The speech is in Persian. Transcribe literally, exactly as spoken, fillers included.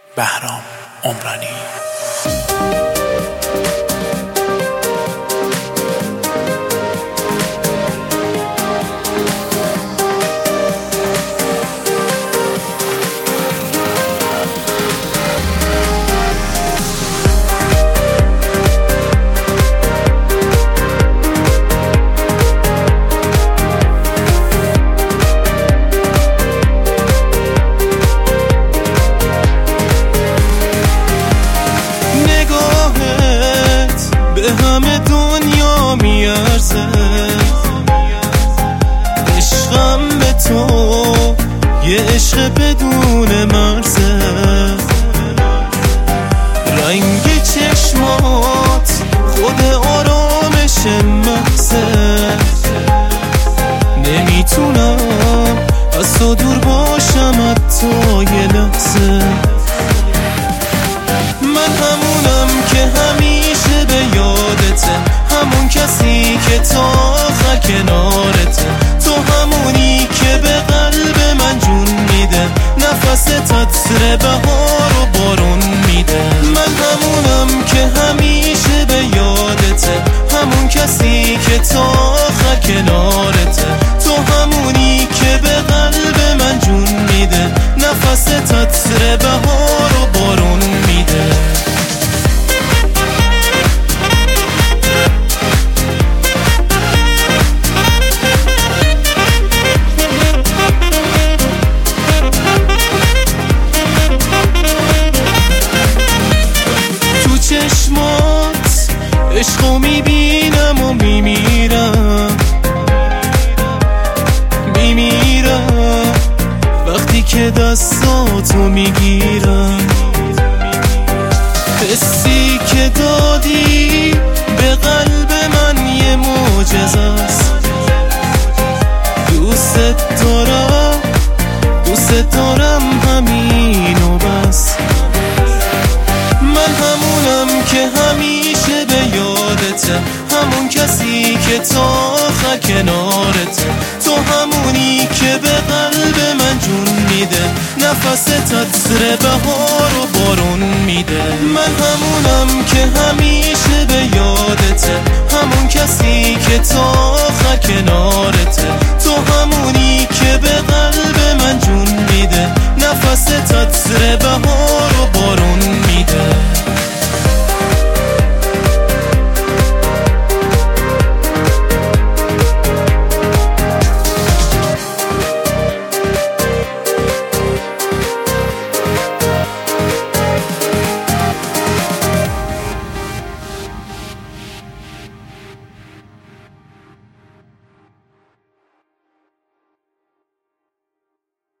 بهرام عمرانی. همه دنیا میارزه، عشقم به تو یه عشق بدون مرزه. رنگ چشمات خود آرامش محضه، نمیتونم از تو دور باشم حتی یه لحظه. من همونم که همیشه به یادته، همون کسی که تا آخر کنارته، تو همونی که به قلب من جون میده، نفست عطر بهار و بارون میده. من همونم که همیشه به یادته، همون کسی که تا آخر کنارته، تو همونی که به قلب من جون میده، نفست عطر بهار و بارون میده. چشمات عشقو میبینم و میمیرم، میمیرم وقتی که دستاتو میگیرم. حسی که دادی به قلب من یه معجزه است. دوست دارم دوست دارم همینو بس. من همونم که همیشه به یادته، همون کسی که تا آخر کنارته، تو همونی که به قلب من جون میده، نفست عطر بهار و بارون میده. من همونم که همیشه به یادته، همون کسی که تا آخر کنارته، تو همونی که به قلب من جون میده،